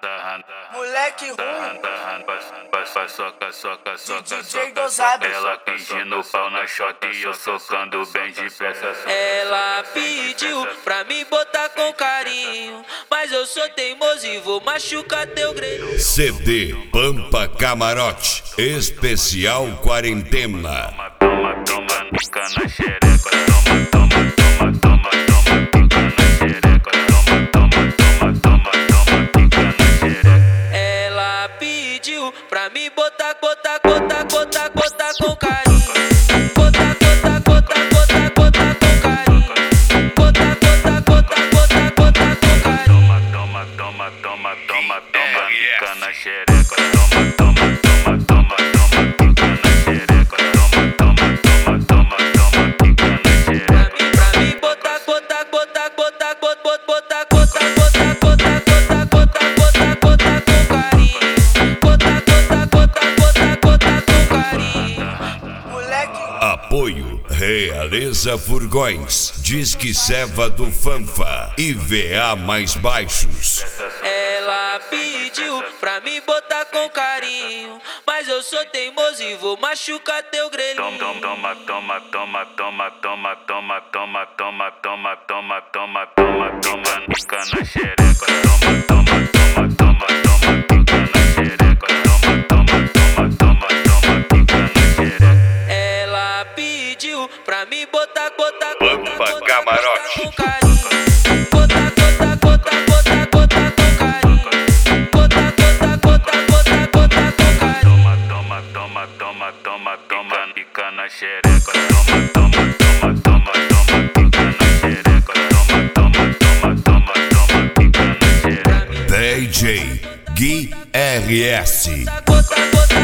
Moleque ruim, DJ dosado. Ela pedindo pau na shot e eu socando bem de peça. Ela pediu pra me botar com carinho, mas eu sou teimoso e vou machucar teu grelho. CD Pampa Camarote Especial Quarentena. Toma, toma, pica na xereca. Toma, toma, toma, toma, toma, pica na xereca. Toma, toma, toma, toma, toma, pica na xereca. Ela pediu pra me botar com carinho. Botar com carinho. Botar com carinho. Toma, toma, toma, toma, toma, toma, pica na xereca. Toma, toma, toma, toma, toma, pica na xereca. Toma, toma, toma, toma, toma, pica na xereca. Pra mim botar com carinho. Botar com carinho. Moleque, Apoio Realeza Furgões, Disque Seva do Fanfa e VA mais baixos. Ela pediu pra me botar com carinho, mas eu sou teimoso e vou machucar teu grelhinho. Toma, toma, toma, toma, toma, toma, toma, toma, toma, toma, toma, toma, toma, pica na xereca. Toma, toma, toma, toma, toma, pica na xereca. Toma, toma, toma, toma, toma, pica na xereca. Ela pediu pra me botar Pampa Camarote. com carinho. Botar com carinho. Botar com carinho. Toma, toma, toma, toma, toma, toma, pica na xereca. Toma, toma, toma, toma, toma, pica na xereca. Toma, toma, toma, toma, toma, pica na xereca. DJ Gui RS. Botar